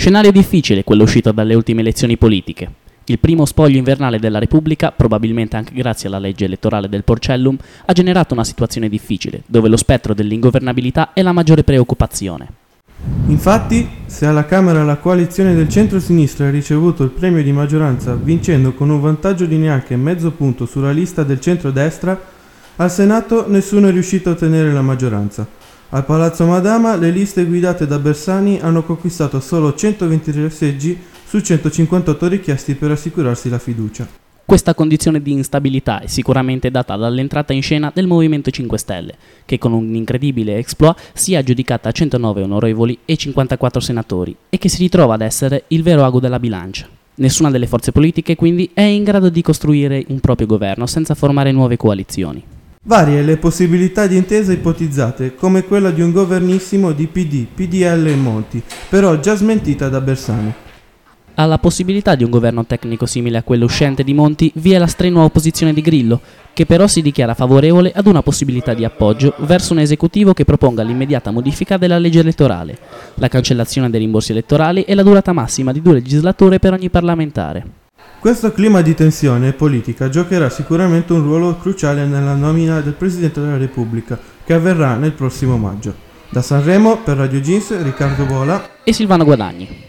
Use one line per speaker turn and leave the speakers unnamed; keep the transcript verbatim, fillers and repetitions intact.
Scenario difficile quello uscito dalle ultime elezioni politiche. Il primo spoglio invernale della Repubblica, probabilmente anche grazie alla legge elettorale del Porcellum, ha generato una situazione difficile, dove lo spettro dell'ingovernabilità è la maggiore preoccupazione.
Infatti, se alla Camera la coalizione del centro-sinistra ha ricevuto il premio di maggioranza vincendo con un vantaggio di neanche mezzo punto sulla lista del centro-destra, al Senato nessuno è riuscito a ottenere la maggioranza. Al Palazzo Madama le liste guidate da Bersani hanno conquistato solo centoventitré seggi su centocinquantotto richiesti per assicurarsi la fiducia.
Questa condizione di instabilità è sicuramente data dall'entrata in scena del Movimento cinque Stelle, che con un incredibile exploit si è aggiudicata centonove onorevoli e cinquantaquattro senatori e che si ritrova ad essere il vero ago della bilancia. Nessuna delle forze politiche quindi è in grado di costruire un proprio governo senza formare nuove coalizioni.
Varie le possibilità di intesa ipotizzate, come quella di un governissimo di P D, P D L e Monti, però già smentita da Bersani.
Alla possibilità di un governo tecnico simile a quello uscente di Monti vi è la strenua opposizione di Grillo, che però si dichiara favorevole ad una possibilità di appoggio verso un esecutivo che proponga l'immediata modifica della legge elettorale, la cancellazione dei rimborsi elettorali e la durata massima di due legislature per ogni parlamentare.
Questo clima di tensione politica giocherà sicuramente un ruolo cruciale nella nomina del Presidente della Repubblica, che avverrà nel prossimo maggio. Da Sanremo, per Radio Jeans, Riccardo Vola
e Silvano Guadagni.